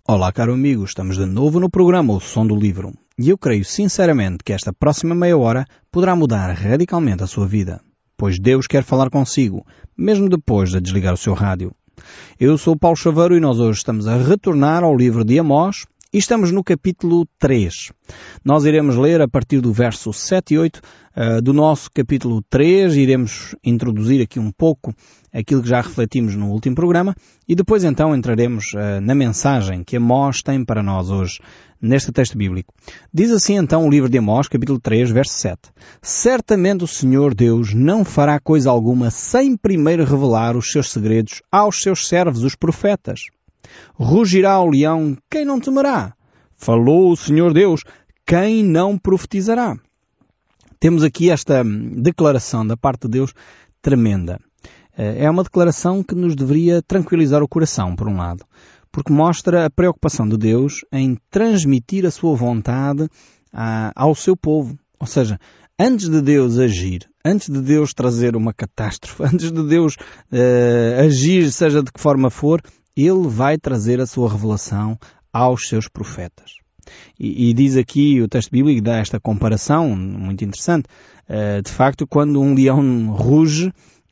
Olá, caro amigo, estamos de novo no programa O Som do Livro e eu creio sinceramente que esta próxima meia hora poderá mudar radicalmente a sua vida, pois Deus quer falar consigo, mesmo depois de desligar o seu rádio. Eu sou o Paulo Chaveiro e nós hoje estamos a retornar ao livro de Amós e estamos no capítulo 3. Nós iremos ler a partir do verso 7 e 8 do nosso capítulo 3, iremos introduzir aqui um pouco aquilo que já refletimos no último programa e depois então entraremos na mensagem que Amós tem para nós hoje neste texto bíblico. Diz assim então o livro de Amós, capítulo 3, verso 7. Certamente o Senhor Deus não fará coisa alguma sem primeiro revelar os seus segredos aos seus servos, os profetas. Rugirá o leão, quem não temerá? Falou o Senhor Deus, quem não profetizará? Temos aqui esta declaração da parte de Deus tremenda. É uma declaração que nos deveria tranquilizar o coração, por um lado, porque mostra a preocupação de Deus em transmitir a sua vontade ao seu povo. Ou seja, antes de Deus agir, antes de Deus trazer uma catástrofe, antes de Deus agir, seja de que forma for, Ele vai trazer a sua revelação aos seus profetas. E diz aqui o texto bíblico, dá esta comparação muito interessante. De facto, quando um leão ruge,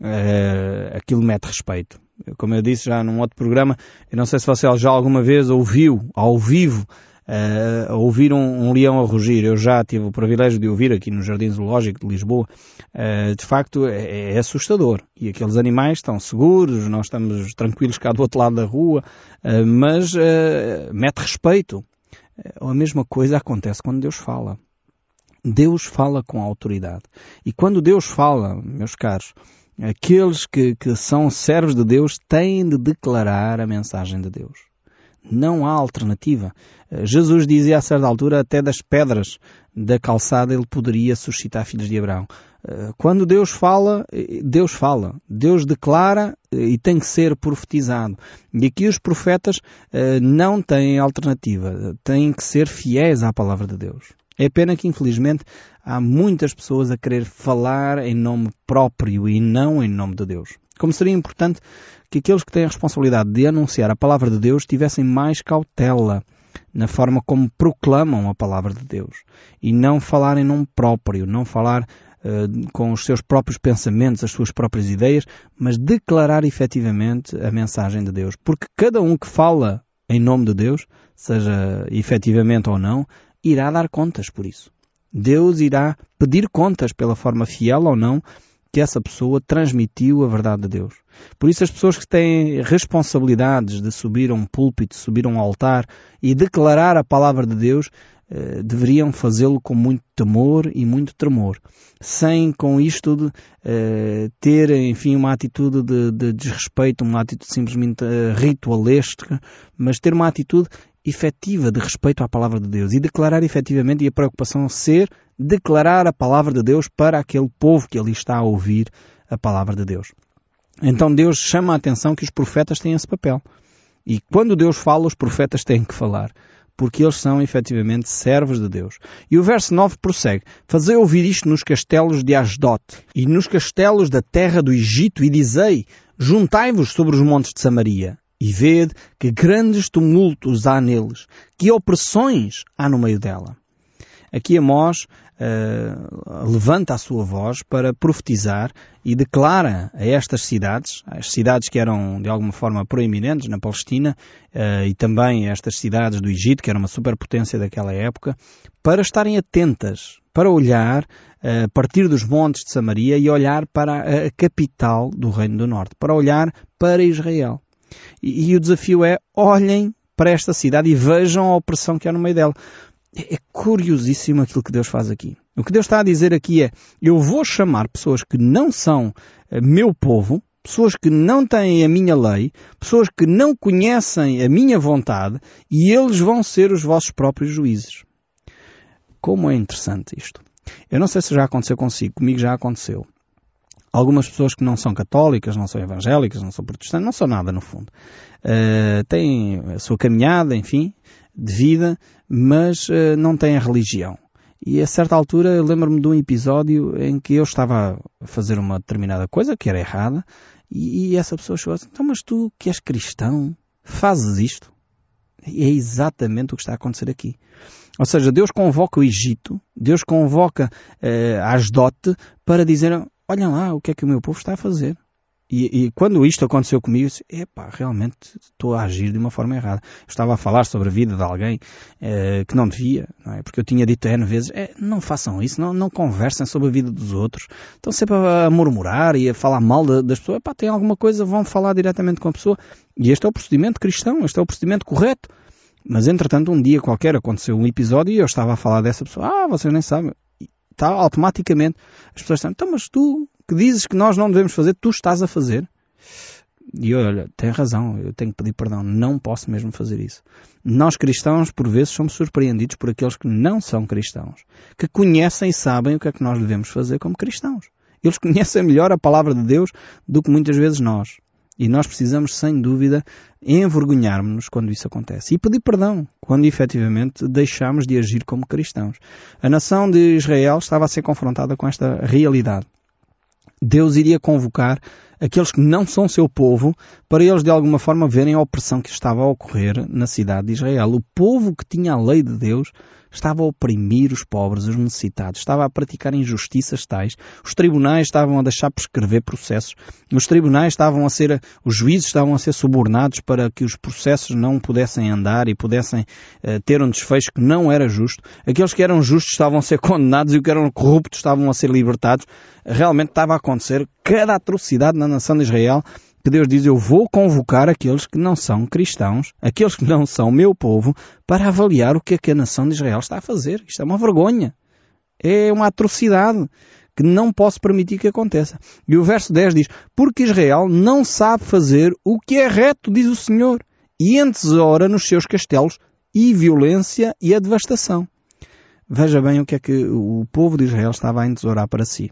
aquilo mete respeito. Como eu disse já num outro programa, eu não sei se você já alguma vez ouviu, ao vivo, ouvir um leão a rugir. Eu já tive o privilégio de ouvir aqui no Jardim Zoológico de Lisboa. De facto, é assustador. E aqueles animais estão seguros, nós estamos tranquilos cá do outro lado da rua, mas mete respeito. A mesma coisa acontece quando Deus fala. Deus fala com autoridade. E quando Deus fala, meus caros, aqueles que são servos de Deus têm de declarar a mensagem de Deus. Não há alternativa. Jesus dizia a certa altura, até das pedras da calçada ele poderia suscitar filhos de Abraão. Quando Deus fala, Deus fala. Deus declara e tem que ser profetizado. E aqui os profetas não têm alternativa. Têm que ser fiéis à palavra de Deus. É pena que, infelizmente, há muitas pessoas a querer falar em nome próprio e não em nome de Deus. Como seria importante que aqueles que têm a responsabilidade de anunciar a palavra de Deus tivessem mais cautela na forma como proclamam a palavra de Deus. E não falar em nome próprio, não falar com os seus próprios pensamentos, as suas próprias ideias, mas declarar efetivamente a mensagem de Deus. Porque cada um que fala em nome de Deus, seja efetivamente ou não, irá dar contas por isso. Deus irá pedir contas pela forma fiel ou não que essa pessoa transmitiu a verdade de Deus. Por isso as pessoas que têm responsabilidades de subir a um púlpito, subir a um altar e declarar a palavra de Deus, deveriam fazê-lo com muito temor e muito tremor, sem com isto ter, enfim, uma atitude de desrespeito, uma atitude simplesmente ritualesca, mas ter uma atitude efetiva de respeito à palavra de Deus e declarar efetivamente, e a preocupação ser declarar a palavra de Deus para aquele povo que ali está a ouvir a palavra de Deus. Então Deus chama a atenção que os profetas têm esse papel. E quando Deus fala, os profetas têm que falar, porque eles são efetivamente servos de Deus. E o verso 9 prossegue: Fazei ouvir isto nos castelos de Asdote e nos castelos da terra do Egito e dizei, juntai-vos sobre os montes de Samaria e vede que grandes tumultos há neles, que opressões há no meio dela. Aqui Amós levanta a sua voz para profetizar e declara a estas cidades, as cidades que eram de alguma forma proeminentes na Palestina e também estas cidades do Egito, que era uma superpotência daquela época, para estarem atentas, para olhar a partir dos montes de Samaria e olhar para a capital do Reino do Norte, para olhar para Israel. E o desafio é, olhem para esta cidade e vejam a opressão que há no meio dela. É curiosíssimo aquilo que Deus faz aqui. O que Deus está a dizer aqui é, eu vou chamar pessoas que não são meu povo, pessoas que não têm a minha lei, pessoas que não conhecem a minha vontade, e eles vão ser os vossos próprios juízes. Como é interessante isto. Eu não sei se já aconteceu consigo, comigo já aconteceu. Algumas pessoas que não são católicas, não são evangélicas, não são protestantes, não são nada no fundo. Têm a sua caminhada, enfim, de vida, mas não têm a religião. E a certa altura eu lembro-me de um episódio em que eu estava a fazer uma determinada coisa que era errada e essa pessoa chegou assim, então mas tu que és cristão, fazes isto? E é exatamente o que está a acontecer aqui. Ou seja, Deus convoca o Egito, Deus convoca Asdote para dizer, olhem lá o que é que o meu povo está a fazer. E quando isto aconteceu comigo, eu disse, realmente estou a agir de uma forma errada. Eu estava a falar sobre a vida de alguém que não devia, não é? Porque eu tinha dito N vezes, não façam isso, não conversem sobre a vida dos outros. Estão sempre a murmurar e a falar mal das pessoas. Tem alguma coisa, vão falar diretamente com a pessoa. E este é o procedimento cristão, este é o procedimento correto. Mas entretanto, um dia qualquer aconteceu um episódio e eu estava a falar dessa pessoa. Vocês nem sabem. Está automaticamente. As pessoas estão, então, mas tu que dizes que nós não devemos fazer, tu estás a fazer. E olha, tem razão, eu tenho que pedir perdão. Não posso mesmo fazer isso. Nós cristãos, por vezes, somos surpreendidos por aqueles que não são cristãos. Que conhecem e sabem o que é que nós devemos fazer como cristãos. Eles conhecem melhor a palavra de Deus do que muitas vezes nós. E nós precisamos, sem dúvida, envergonhar-nos quando isso acontece. E pedir perdão quando, efetivamente, deixamos de agir como cristãos. A nação de Israel estava a ser confrontada com esta realidade. Deus iria convocar aqueles que não são seu povo para eles, de alguma forma, verem a opressão que estava a ocorrer na cidade de Israel. O povo que tinha a lei de Deus estava a oprimir os pobres, os necessitados, estava a praticar injustiças tais. Os tribunais estavam a deixar prescrever processos. Os juízes estavam a ser subornados para que os processos não pudessem andar e pudessem ter um desfecho que não era justo. Aqueles que eram justos estavam a ser condenados e os que eram corruptos estavam a ser libertados. Realmente estava a acontecer cada atrocidade na nação de Israel, que Deus diz, eu vou convocar aqueles que não são cristãos, aqueles que não são meu povo, para avaliar o que é que a nação de Israel está a fazer. Isto é uma vergonha. É uma atrocidade que não posso permitir que aconteça. E o verso 10 diz, porque Israel não sabe fazer o que é reto, diz o Senhor, e entesoura nos seus castelos e violência e a devastação. Veja bem o que é que o povo de Israel estava a entesourar para si.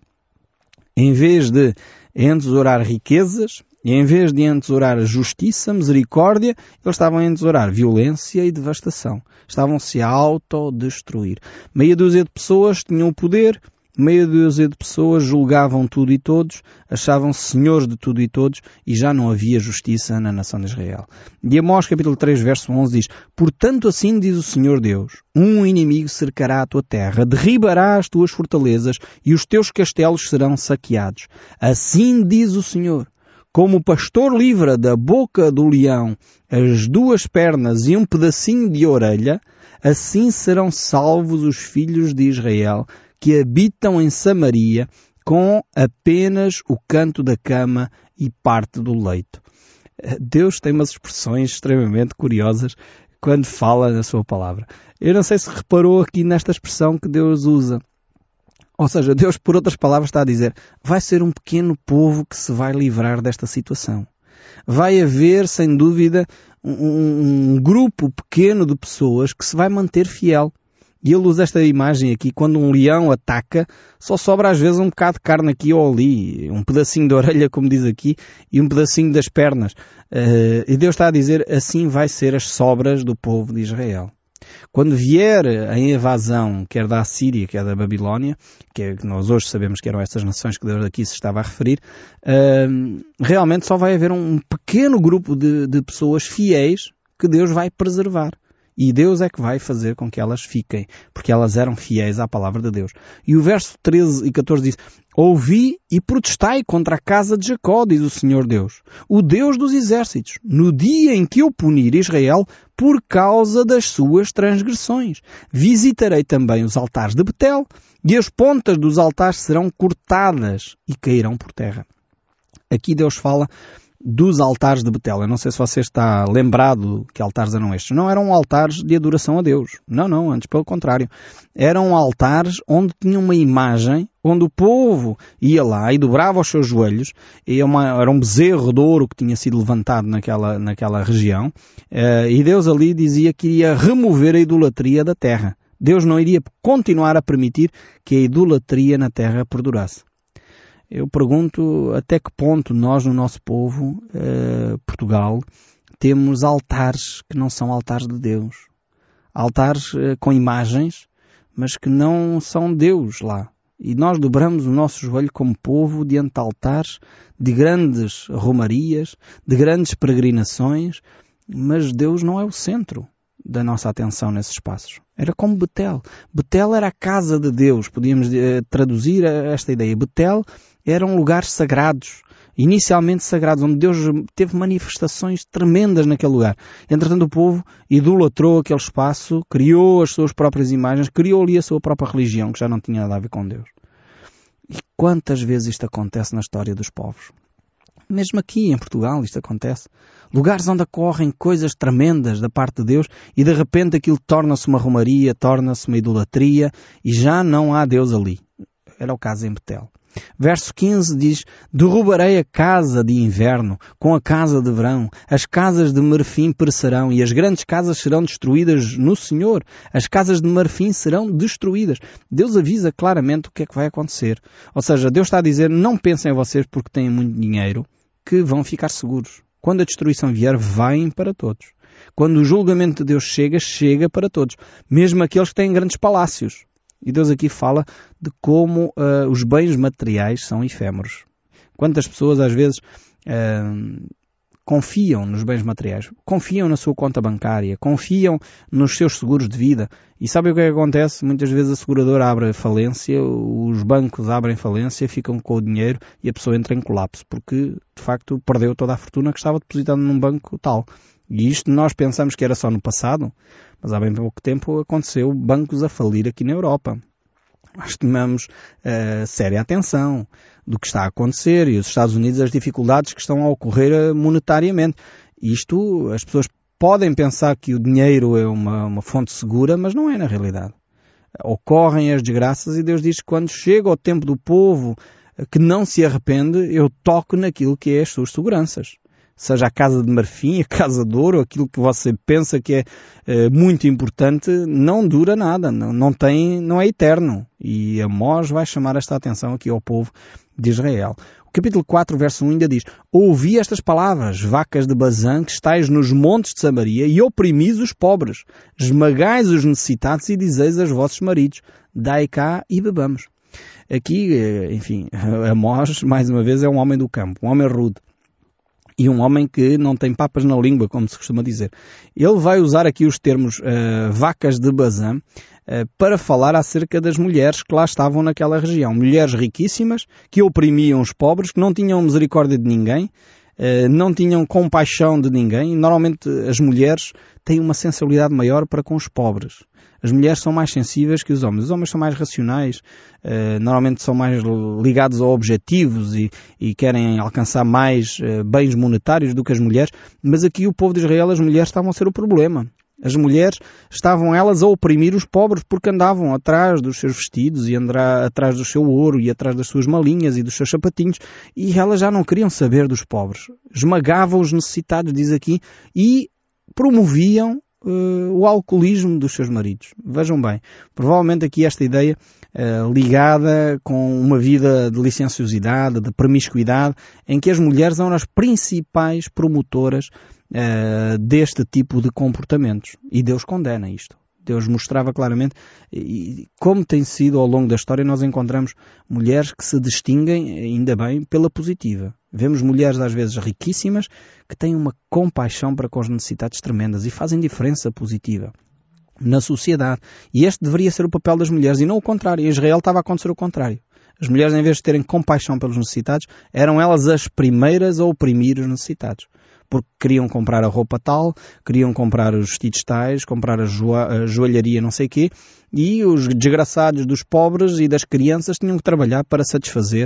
Em vez de entesourar riquezas, e em vez de entesourar justiça, misericórdia, eles estavam a entesourar violência e devastação. Estavam-se a autodestruir. Meia dúzia de pessoas tinham o poder, meia dúzia de pessoas julgavam tudo e todos, achavam-se senhores de tudo e todos, e já não havia justiça na nação de Israel. E Amós capítulo 3, verso 11 diz, portanto assim diz o Senhor Deus, um inimigo cercará a tua terra, derribará as tuas fortalezas, e os teus castelos serão saqueados. Assim diz o Senhor, como o pastor livra da boca do leão as duas pernas e um pedacinho de orelha, assim serão salvos os filhos de Israel, que habitam em Samaria, com apenas o canto da cama e parte do leito. Deus tem umas expressões extremamente curiosas quando fala na sua palavra. Eu não sei se reparou aqui nesta expressão que Deus usa. Ou seja, Deus, por outras palavras, está a dizer, vai ser um pequeno povo que se vai livrar desta situação. Vai haver, sem dúvida, um grupo pequeno de pessoas que se vai manter fiel. E ele usa esta imagem aqui, quando um leão ataca, só sobra às vezes um bocado de carne aqui ou ali, um pedacinho de orelha, como diz aqui, e um pedacinho das pernas. E Deus está a dizer, assim vai ser as sobras do povo de Israel. Quando vier a invasão, quer da Assíria, quer da Babilónia, que nós hoje sabemos que eram essas nações que Deus aqui se estava a referir, realmente só vai haver um pequeno grupo de pessoas fiéis que Deus vai preservar. E Deus é que vai fazer com que elas fiquem, porque elas eram fiéis à palavra de Deus. E o verso 13 e 14 diz, ouvi e protestai contra a casa de Jacó, diz o Senhor Deus, o Deus dos exércitos, no dia em que eu punir Israel por causa das suas transgressões. Visitarei também os altares de Betel, e as pontas dos altares serão cortadas e cairão por terra. Aqui Deus fala dos altares de Betel. Eu não sei se você está lembrado que altares eram estes. Não eram altares de adoração a Deus. Não, antes pelo contrário. Eram altares onde tinha uma imagem, onde o povo ia lá e dobrava os seus joelhos. Era um bezerro de ouro que tinha sido levantado naquela região. E Deus ali dizia que iria remover a idolatria da terra. Deus não iria continuar a permitir que a idolatria na terra perdurasse. Eu pergunto até que ponto nós, no nosso povo, Portugal, temos altares que não são altares de Deus. Altares com imagens, mas que não são Deus lá. E nós dobramos o nosso joelho como povo diante de altares de grandes romarias, de grandes peregrinações, mas Deus não é o centro. da nossa atenção nesses espaços. Era como Betel. Betel era a casa de Deus. Podíamos traduzir esta ideia. Betel eram lugares sagrados, inicialmente sagrados, onde Deus teve manifestações tremendas naquele lugar. Entretanto, o povo idolatrou aquele espaço, criou as suas próprias imagens, criou ali a sua própria religião, que já não tinha nada a ver com Deus. E quantas vezes isto acontece na história dos povos? Mesmo aqui em Portugal isto acontece. Lugares onde ocorrem coisas tremendas da parte de Deus e de repente aquilo torna-se uma romaria, torna-se uma idolatria e já não há Deus ali. Era o caso em Betel. Verso 15 diz: derrubarei a casa de inverno com a casa de verão, as casas de marfim perecerão e as grandes casas serão destruídas no Senhor. As casas de marfim serão destruídas. Deus avisa claramente o que é que vai acontecer. Ou seja, Deus está a dizer: não pensem em vocês porque têm muito dinheiro que vão ficar seguros. Quando a destruição vier, vem para todos. Quando o julgamento de Deus chega, chega para todos. Mesmo aqueles que têm grandes palácios. E Deus aqui fala de como os bens materiais são efêmeros. Quantas pessoas às vezes confiam nos bens materiais, confiam na sua conta bancária, confiam nos seus seguros de vida. E sabe o que é que acontece? Muitas vezes a seguradora abre falência, os bancos abrem falência, ficam com o dinheiro e a pessoa entra em colapso, porque de facto perdeu toda a fortuna que estava depositada num banco tal. E isto nós pensamos que era só no passado, mas há bem pouco tempo aconteceu bancos a falir aqui na Europa. Nós tomamos séria atenção do que está a acontecer e os Estados Unidos as dificuldades que estão a ocorrer monetariamente. Isto, as pessoas podem pensar que o dinheiro é uma fonte segura, mas não é na realidade. Ocorrem as desgraças e Deus diz que quando chega o tempo do povo que não se arrepende, eu toco naquilo que é as suas seguranças. Seja a casa de marfim, a casa de ouro, aquilo que você pensa que é muito importante, não dura nada, não é eterno. E Amós vai chamar esta atenção aqui ao povo de Israel. O capítulo 4, verso 1 ainda diz: ouvi estas palavras, vacas de Bazã, que estáis nos montes de Samaria, e oprimis os pobres, esmagais os necessitados e dizeis aos vossos maridos: dai cá e bebamos. Aqui, enfim, Amós, mais uma vez, é um homem do campo, um homem rude. E um homem que não tem papas na língua, como se costuma dizer. Ele vai usar aqui os termos vacas de Bazã para falar acerca das mulheres que lá estavam naquela região. Mulheres riquíssimas, que oprimiam os pobres, que não tinham misericórdia de ninguém, não tinham compaixão de ninguém. Normalmente as mulheres têm uma sensibilidade maior para com os pobres. As mulheres são mais sensíveis que os homens são mais racionais, normalmente são mais ligados a objetivos e querem alcançar mais bens monetários do que as mulheres, mas aqui o povo de Israel, as mulheres estavam a ser o problema. As mulheres estavam elas a oprimir os pobres porque andavam atrás dos seus vestidos e atrás do seu ouro e atrás das suas malinhas e dos seus sapatinhos e elas já não queriam saber dos pobres. Esmagavam os necessitados, diz aqui, e promoviam o alcoolismo dos seus maridos. Vejam bem, provavelmente aqui esta ideia ligada com uma vida de licenciosidade, de promiscuidade, em que as mulheres são as principais promotoras deste tipo de comportamentos. E Deus condena isto. Deus mostrava claramente, e como tem sido ao longo da história, nós encontramos mulheres que se distinguem, ainda bem, pela positiva. Vemos mulheres às vezes riquíssimas que têm uma compaixão para com as necessidades tremendas e fazem diferença positiva na sociedade. E este deveria ser o papel das mulheres e não o contrário. Em Israel estava a acontecer o contrário. As mulheres, em vez de terem compaixão pelos necessitados, eram elas as primeiras a oprimir os necessitados. Porque queriam comprar a roupa tal, queriam comprar os vestidos tais, comprar a joalharia não sei quê, e os desgraçados dos pobres e das crianças tinham que trabalhar para satisfazer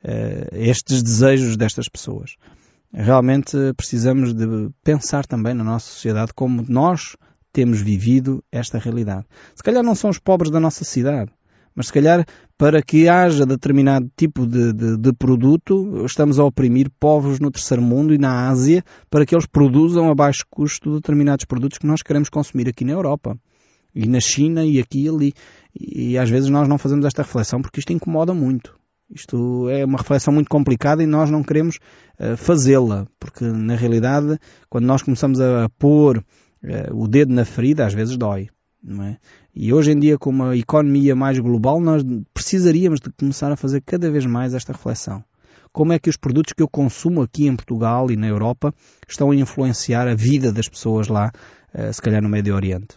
estes desejos destas pessoas. Realmente precisamos de pensar também na nossa sociedade como nós temos vivido esta realidade. Se calhar não são os pobres da nossa cidade, mas se calhar para que haja determinado tipo de produto, estamos a oprimir povos no terceiro mundo e na Ásia para que eles produzam a baixo custo determinados produtos que nós queremos consumir aqui na Europa. E na China e aqui e ali. E às vezes nós não fazemos esta reflexão porque isto incomoda muito. Isto é uma reflexão muito complicada e nós não queremos fazê-la. Porque na realidade, quando nós começamos a pôr o dedo na ferida, às vezes dói. Não é? E hoje em dia, com uma economia mais global, nós precisaríamos de começar a fazer cada vez mais esta reflexão. como é que os produtos que eu consumo aqui em Portugal e na Europa estão a influenciar a vida das pessoas lá, se calhar no Médio Oriente.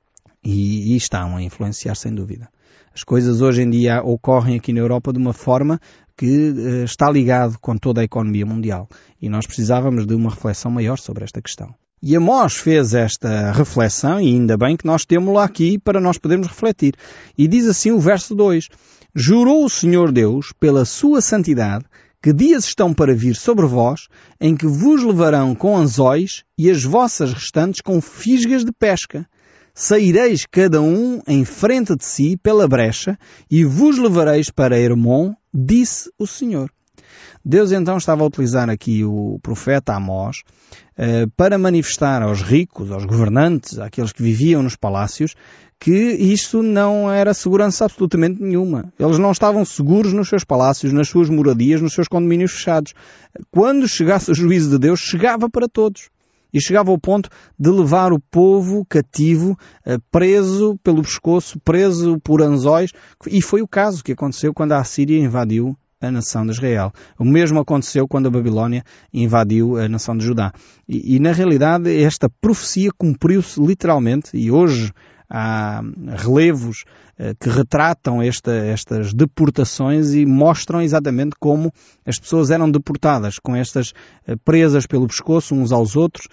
E estão a influenciar, sem dúvida. As coisas hoje em dia ocorrem aqui na Europa de uma forma que está ligado com toda a economia mundial. E nós precisávamos de uma reflexão maior sobre esta questão. E Amós fez esta reflexão, e ainda bem que nós temos-la aqui para nós podermos refletir. E diz assim o verso 2: Jurou o Senhor Deus, pela sua santidade, que dias estão para vir sobre vós, em que vos levarão com anzóis e as vossas restantes com fisgas de pesca. Saireis cada um em frente de si pela brecha e vos levareis para Hermon, disse o Senhor. Deus então estava a utilizar aqui o profeta Amós para manifestar aos ricos, aos governantes, àqueles que viviam nos palácios, que isto não era segurança absolutamente nenhuma. Eles não estavam seguros nos seus palácios, nas suas moradias, nos seus condomínios fechados. Quando chegasse o juízo de Deus, chegava para todos. E chegava ao ponto de levar o povo cativo, preso pelo pescoço, preso por anzóis. E foi o caso que aconteceu quando a Assíria invadiu a nação de Israel. O mesmo aconteceu quando a Babilónia invadiu a nação de Judá. E na realidade esta profecia cumpriu-se literalmente, e hoje há relevos que retratam estas deportações e mostram exatamente como as pessoas eram deportadas, com estas presas pelo pescoço uns aos outros,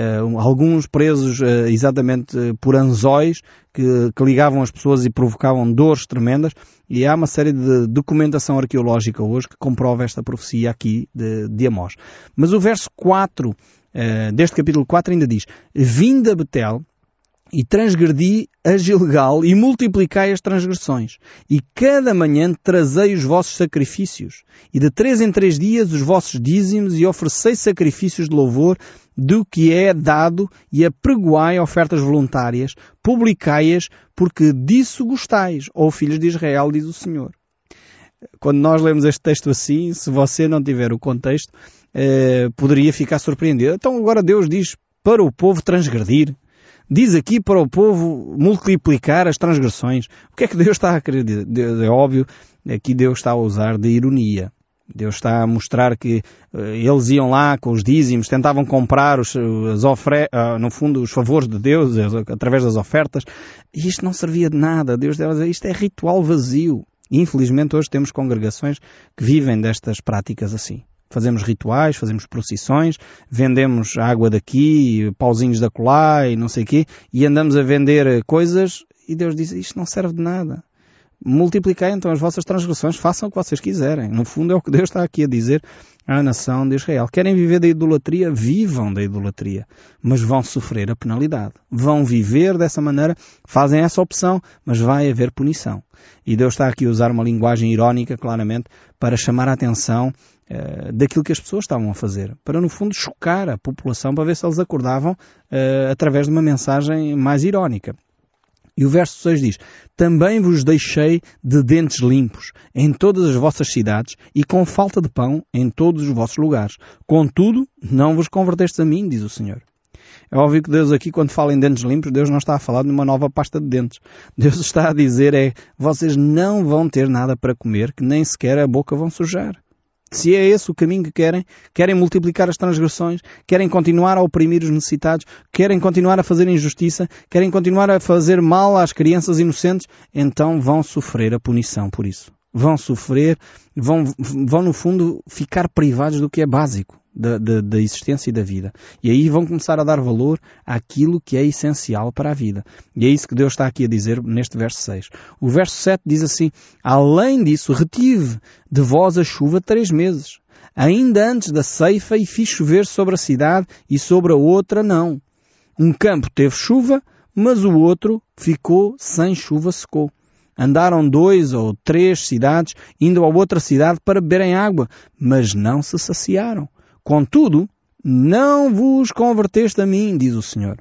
alguns presos exatamente por anzóis que ligavam as pessoas e provocavam dores tremendas, e há uma série de documentação arqueológica hoje que comprova esta profecia aqui de Amós. Mas o verso 4 deste capítulo 4 ainda diz: Vinde a Betel, e transgredi a Gilgal, e multiplicai as transgressões. E cada manhã trazei os vossos sacrifícios, e de 3 em 3 dias os vossos dízimos, e oferecei sacrifícios de louvor do que é dado, e apregoai ofertas voluntárias, publicai-as, porque disso gostais, ó filhos de Israel, diz o Senhor. Quando nós lemos este texto assim, se você não tiver o contexto, poderia ficar surpreendido. Então agora Deus diz para o povo transgredir. Diz aqui para o povo multiplicar as transgressões. O que é que Deus está a querer dizer? É óbvio, aqui Deus está a usar de ironia. Deus está a mostrar que eles iam lá com os dízimos, tentavam comprar no fundo os favores de Deus através das ofertas, e isto não servia de nada. Deus deve dizer, isto é ritual vazio. E, infelizmente hoje temos congregações que vivem destas práticas assim. Fazemos rituais, fazemos procissões, vendemos água daqui, pauzinhos da acolá e não sei o quê, e andamos a vender coisas, e Deus diz, isto não serve de nada. Multiplicai então as vossas transgressões, façam o que vocês quiserem. No fundo é o que Deus está aqui a dizer à nação de Israel. Querem viver da idolatria? Vivam da idolatria. Mas vão sofrer a penalidade. Vão viver dessa maneira, fazem essa opção, mas vai haver punição. E Deus está aqui a usar uma linguagem irónica, claramente, para chamar a atenção daquilo que as pessoas estavam a fazer. Para, no fundo, chocar a população, para ver se eles acordavam através de uma mensagem mais irónica. E o verso 6 diz: Também vos deixei de dentes limpos em todas as vossas cidades e com falta de pão em todos os vossos lugares. Contudo, não vos convertestes a mim, diz o Senhor. É óbvio que Deus aqui, quando fala em dentes limpos, Deus não está a falar de uma nova pasta de dentes. Deus está a dizer vocês não vão ter nada para comer, que nem sequer a boca vão sujar. Se é esse o caminho que querem multiplicar as transgressões, querem continuar a oprimir os necessitados, querem continuar a fazer injustiça, querem continuar a fazer mal às crianças inocentes, então vão sofrer a punição por isso. Vão sofrer, vão no fundo ficar privados do que é básico da existência e da vida. E aí vão começar a dar valor àquilo que é essencial para a vida. E é isso que Deus está aqui a dizer neste verso 6. O verso 7 diz assim: Além disso, retive de vós a chuva 3 meses, ainda antes da ceifa, e fiz chover sobre a cidade e sobre a outra não. Um campo teve chuva, mas o outro ficou sem chuva, secou. Andaram 2 ou 3 cidades, indo a outra cidade para beberem água, mas não se saciaram. Contudo, não vos converteste a mim, diz o Senhor.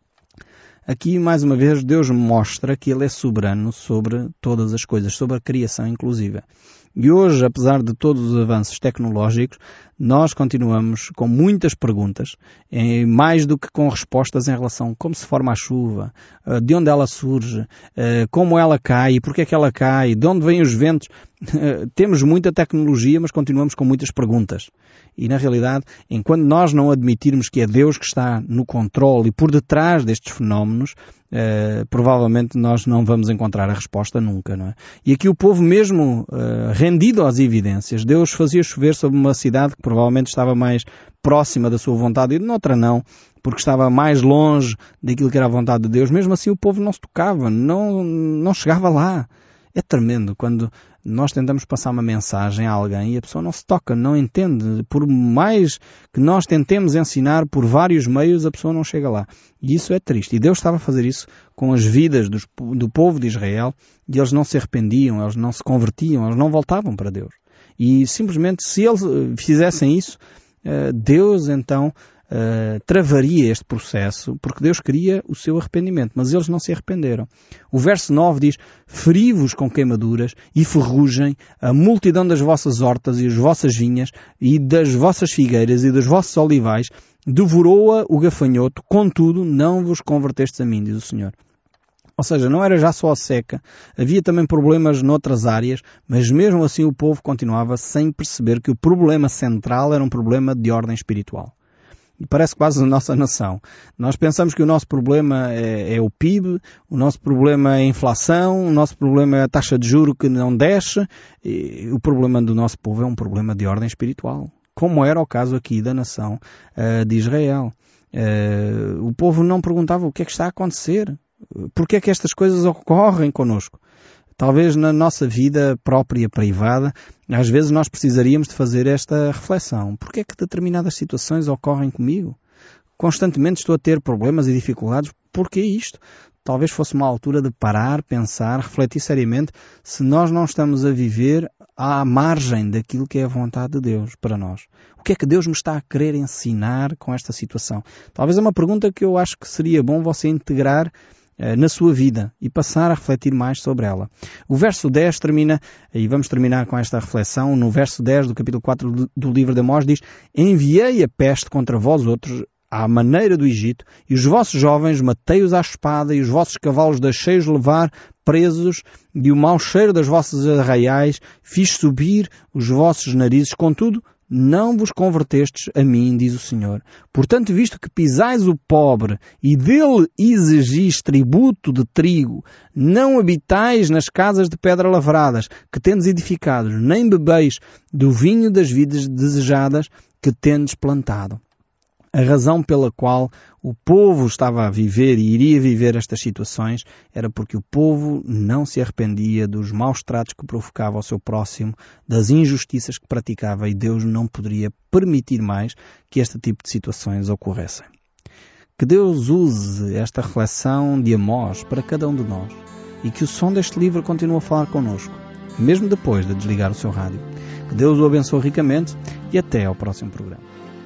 Aqui, mais uma vez, Deus mostra que Ele é soberano sobre todas as coisas, sobre a criação inclusive. E hoje, apesar de todos os avanços tecnológicos, nós continuamos com muitas perguntas, mais do que com respostas em relação a como se forma a chuva, de onde ela surge, como ela cai, porque é que ela cai, de onde vêm os ventos. Temos muita tecnologia, mas continuamos com muitas perguntas. E, na realidade, enquanto nós não admitirmos que é Deus que está no controle e por detrás destes fenómenos, provavelmente nós não vamos encontrar a resposta nunca, não é? E aqui o povo mesmo, rendido às evidências, Deus fazia chover sobre uma cidade que provavelmente estava mais próxima da sua vontade e noutra não, porque estava mais longe daquilo que era a vontade de Deus. Mesmo assim o povo não se tocava, não chegava lá. É tremendo quando nós tentamos passar uma mensagem a alguém e a pessoa não se toca, não entende. Por mais que nós tentemos ensinar por vários meios, a pessoa não chega lá. E isso é triste. E Deus estava a fazer isso com as vidas do povo de Israel, e eles não se arrependiam, eles não se convertiam, eles não voltavam para Deus. E simplesmente, se eles fizessem isso, Deus então travaria este processo, porque Deus queria o seu arrependimento, mas eles não se arrependeram. O verso 9 diz: feri-vos com queimaduras e ferrugem a multidão das vossas hortas e as vossas vinhas e das vossas figueiras e dos vossos olivais, devorou-a o gafanhoto, contudo não vos convertestes a mim, diz o Senhor. Ou seja, não era já só a seca, havia também problemas noutras áreas, mas mesmo assim o povo continuava sem perceber que o problema central era um problema de ordem espiritual. E parece quase a nossa nação. Nós pensamos que o nosso problema é o PIB, o nosso problema é a inflação, o nosso problema é a taxa de juro que não desce, e o problema do nosso povo é um problema de ordem espiritual, como era o caso aqui da nação de Israel. O povo não perguntava o que é que está a acontecer, porque é que estas coisas ocorrem connosco. Talvez na nossa vida própria, privada, às vezes nós precisaríamos de fazer esta reflexão. Porquê é que determinadas situações ocorrem comigo? Constantemente estou a ter problemas e dificuldades. Porquê isto? Talvez fosse uma altura de parar, pensar, refletir seriamente se nós não estamos a viver à margem daquilo que é a vontade de Deus para nós. O que é que Deus me está a querer ensinar com esta situação? Talvez é uma pergunta que eu acho que seria bom você integrar na sua vida e passar a refletir mais sobre ela. O verso 10 termina, e vamos terminar com esta reflexão, no verso 10 do capítulo 4 do livro de Amós diz: enviei a peste contra vós outros à maneira do Egito, e os vossos jovens matei-os à espada, e os vossos cavalos deixei-os levar presos, e o mau cheiro das vossas arraiais fiz subir os vossos narizes, contudo não vos convertestes a mim, diz o Senhor. Portanto, visto que pisais o pobre e dele exigis tributo de trigo, não habitais nas casas de pedra lavradas que tendes edificados, nem bebeis do vinho das vidas desejadas que tendes plantado. A razão pela qual o povo estava a viver e iria viver estas situações era porque o povo não se arrependia dos maus tratos que provocava ao seu próximo, das injustiças que praticava, e Deus não poderia permitir mais que este tipo de situações ocorressem. Que Deus use esta reflexão de Amós para cada um de nós e que o som deste livro continue a falar connosco, mesmo depois de desligar o seu rádio. Que Deus o abençoe ricamente e até ao próximo programa.